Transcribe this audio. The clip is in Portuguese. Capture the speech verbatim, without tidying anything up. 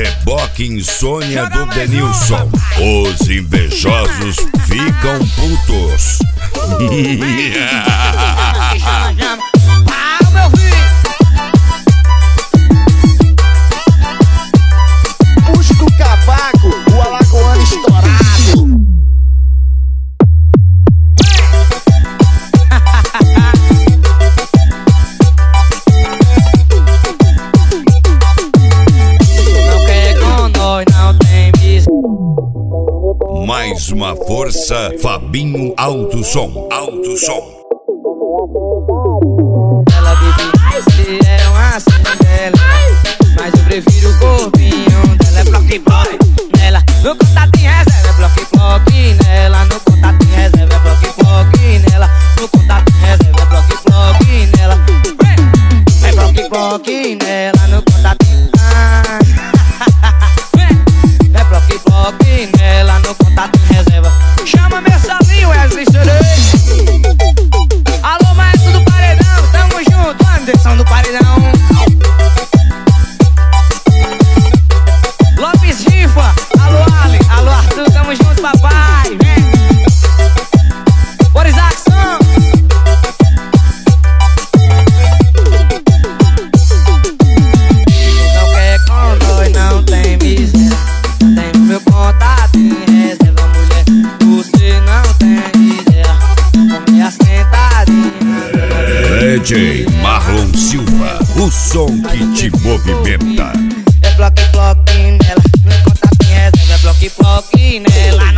Reboque Insônia do Denilson. Os invejosos ficam putos. Ah, meu filho! Puxa do cavaco, o alagoano estourado. Não quer com nós, não tem bis. Mais uma força, Fabinho Alto Som. Alto Som. Ela bebe mais, se é uma cena, mas eu prefiro o corpinho dela. É bloque bloque nela, no contato em reserva. É bloque bloque nela, no contato em reserva. É bloque bloque nela, no contato em reserva. É bloque bloque nela, é bloque bloque nela, no contato em é bloque bloque nela, no contato em reserva. Chama meu salinho, Wesley Serei. Alô, maestro do paredão, tamo junto, Anderson do paredão. Lopes Rifa, alô Ali, alô Arthur, tamo junto, papai, vem. Boris Action. Não quer com nós, não tem miséria. Tem meu contato em reserva, mulher. Você não tem ideia. Come as sentadinhas. D J Marlon Silva, o som que te movimenta. É bloque bloque nela, no contato em reserva. É bloque bloque nela.